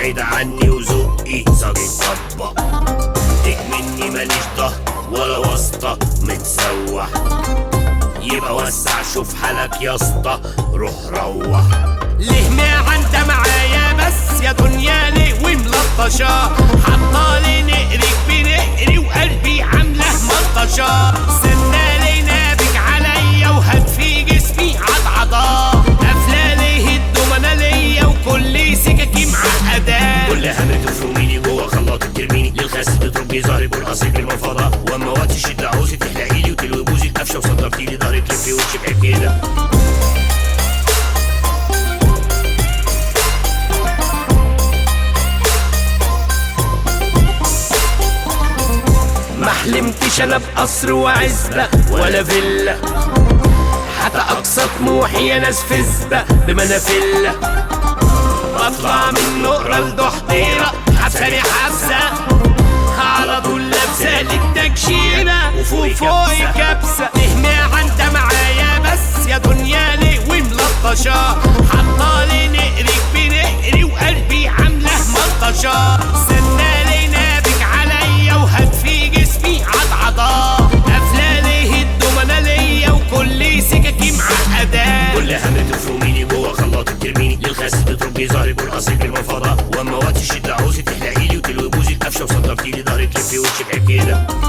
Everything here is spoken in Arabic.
بعيد عني وذوقي صاجي طبق. مني ماليش ضهر ولا واسطة متسوح، يبقى وسع شوف حالك يا اسطى روح روح. ليه ما انت معايا بس يا دنيا ليه وملطشة، حطالي نقريك بنقري وقلبي عامله ملطشة. سنالي نابك عليا وهات في جسمي عضعضة، قافله ليه الدومنة ليا وكل سكاكي معقدة. كل همك تفرميني جوه خلاط ترميني للخاس تضربني ظهري بالقصير بالمفاضة. واما وقت الشدة عاوزي تحلقيلي وتلوي بوزي قفشة وصدرتيلي ظهري تلفي وشي بعيب كده. محلمتش انا بقصر وعزبة ولا فيلا، حتى اقصى طموحي يا ناس فزبة بمنافلة. بطلع من نقرة لضحضيرة حبساني حبسة، على طول لابسة للتكشيرة وفوق كبسة. ليه ما انت معايا بس يا دنيا ليه وملطشة، حطالي نقريك بنقري وقلبي عامله ملطشة. سنالي نابك عليا وهات في جسمي عضعضة، قافله ليه الدومنة ليا وكل سكاكي معقدة. كل همك تفرميني جوه خلاط ترميني للخاس تضربني ظهري بالقصير بالمفاضة. واما وقت الشدة عاوزي تحلقيلي وتلوي بوزي قفشة وصدرتيلي ظهري تلفي وشي بعيب كده.